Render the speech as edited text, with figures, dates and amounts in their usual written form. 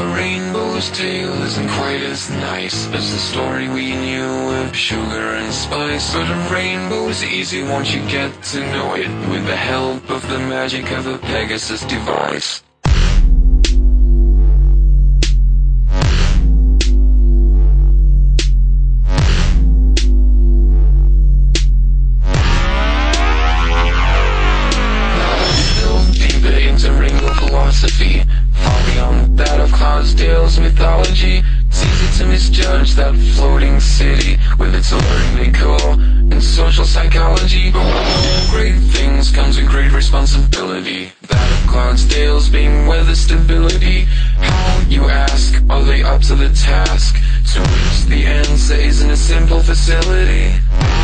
a rainbow's tale isn't quite as nice as the story we knew of sugar and spice. But a rainbow is easy once you get to know it, with the help of the magic of a Pegasus device. Philosophy, far beyond that of Cloudsdale's mythology. It's easy to misjudge that floating city with its alertly cool and social psychology. But with all great things comes with great responsibility, that of Cloudsdale's being weather stability. How, you ask, are they up to the task? To which the answer isn't a simple facility.